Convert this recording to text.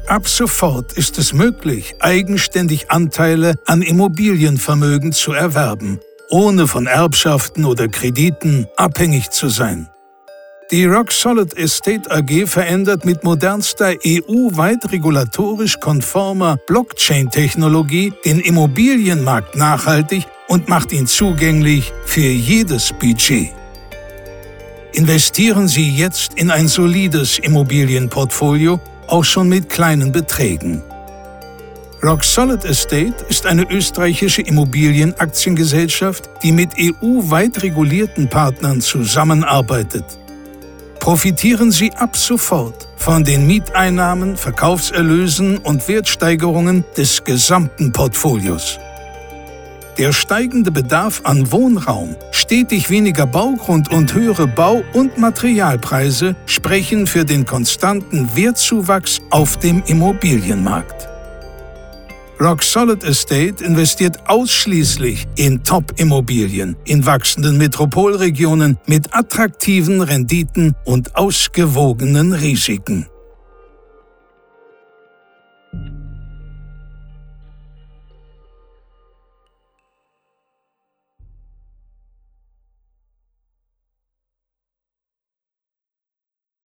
Ab sofort ist es möglich, eigenständig Anteile an Immobilienvermögen zu erwerben, ohne von Erbschaften oder Krediten abhängig zu sein. Die Rock Solid Estate AG verändert mit modernster EU-weit regulatorisch konformer Blockchain-Technologie den Immobilienmarkt nachhaltig und macht ihn zugänglich für jedes Budget. Investieren Sie jetzt in ein solides Immobilienportfolio, auch schon mit kleinen Beträgen. Rock Solid Estate ist eine österreichische Immobilienaktiengesellschaft, die mit EU-weit regulierten Partnern zusammenarbeitet. Profitieren Sie ab sofort von den Mieteinnahmen, Verkaufserlösen und Wertsteigerungen des gesamten Portfolios. Der steigende Bedarf an Wohnraum, stetig weniger Baugrund und höhere Bau- und Materialpreise sprechen für den konstanten Wertzuwachs auf dem Immobilienmarkt. Rock Solid Estate investiert ausschließlich in Top-Immobilien in wachsenden Metropolregionen mit attraktiven Renditen und ausgewogenen Risiken.